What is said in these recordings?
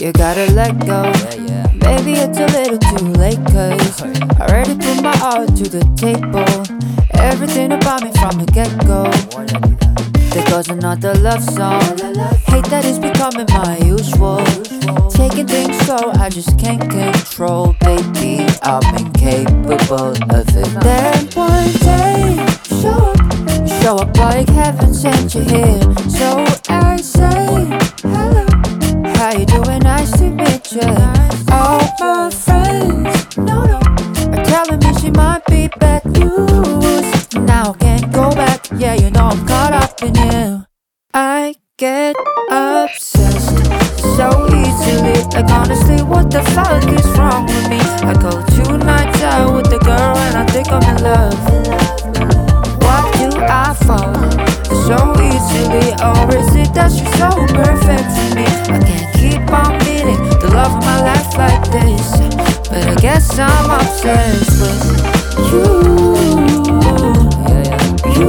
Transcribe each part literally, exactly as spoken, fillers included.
You gotta let go. Baby, it's a little too late, cause I already put my all to the table. Everything about me from the get-go. There goes another love song. Hate that it's becoming my usual. Taking things slow, I just can't control. Baby, I'm incapable of it. Then one day, show up. Show up like heaven sent you here. So I say, hello, how you doing? Nice to meet you. All my friends, no, no, are telling me she might be bad news. Now I can't go back, yeah, you know I'm caught up in you. I get obsessed so easily. Like honestly, what the fuck is wrong with me? I go two nights out with the girl and I think I'm in love. Why do I fall so easily? Or is it that she's so perfect for me? I can't keep on meeting the love of my life like this, but I guess I'm obsessed with you. You,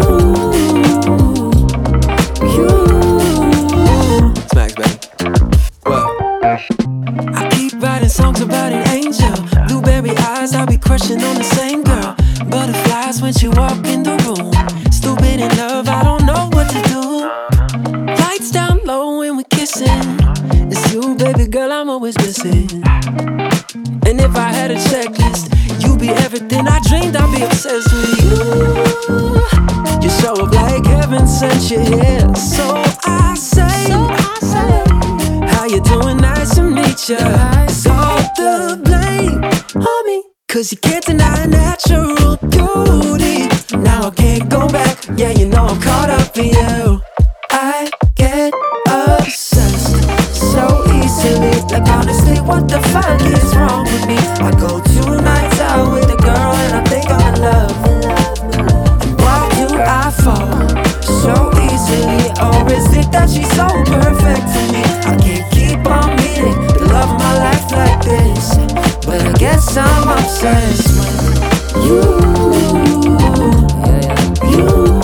you. Smacks, baby. Well, I keep writing songs about an angel. Blueberry eyes, I be crushing on the same girl. Butterflies when she walk in the room. Stupid in love, I don't know what to do. Lights down low when we kissing. It's you, baby girl, I'm always missing. And if I had a checklist, you be everything I dreamed. I'd be obsessed with you. You show up like heaven sent you here. So I say, so I say, how you doing? Nice to meet you. It's all the blame on me, cause you can't deny natural beauty. Now I can't go back, yeah, you know I'm caught up in you. I get obsessed so easily. Like honestly, what the fuck is wrong with me? I go two nights out with a girl and I think I'm in love. And why do I fall so easily? Or is it that she's so perfect for me? I can't keep on meeting the love of my life like this, but I guess I'm obsessed with you. You.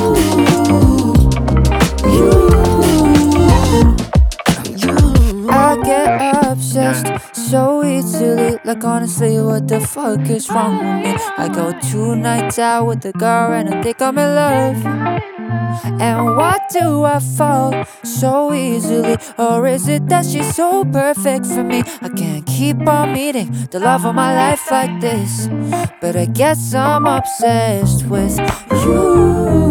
I get obsessed so easily. Like honestly, what the fuck is wrong with me? I go two nights out with the girl and I think I'm in love. And why do I fall so easily? Or is it that she's so perfect for me? I can't keep on meeting the love of my life like this, but I guess I'm obsessed with you.